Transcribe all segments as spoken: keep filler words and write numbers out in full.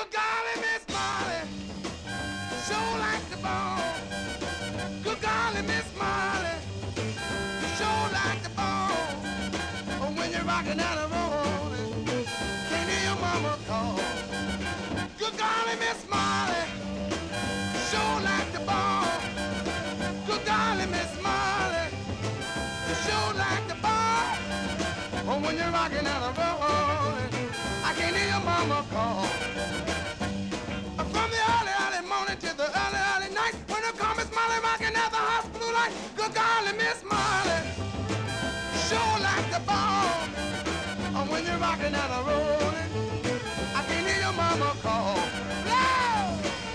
Good golly, Miss Molly, sure like the bone. Good golly, Miss Molly, sure like the bone. Oh, when you're rocking down the road, can't hear your mama call. Good golly, Miss Molly, sure like the bone. Good golly, Miss Molly, sure like the bone. Oh, when you're rocking down the road, I can't hear your mama call. From the early, early morning to the early, early night, when I call Miss Molly rocking at the hospital light. Good golly, Miss Molly, sure like the bone. Oh, when you're rocking down the road, I can't hear your mama call. Blow!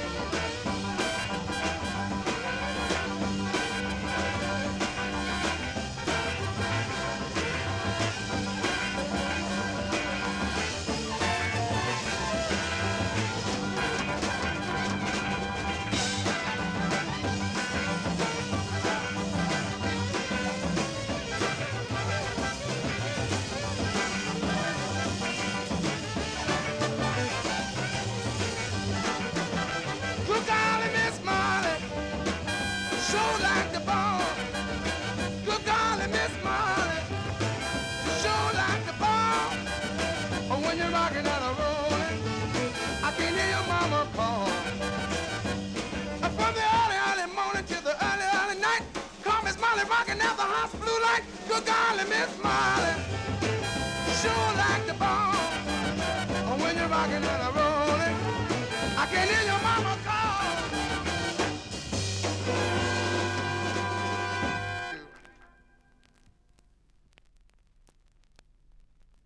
Good golly, Miss Molly, sure like the bone. Good golly, Miss Molly, sure like the bone. Oh, when you're rocking down the road, I can hear your mama call. From the early, early morning to the early, early night, call Miss Molly rocking at the hospital light. Good golly, Miss Molly, sure like the bone. Oh, when you're rocking down the road, I can hear your mama call.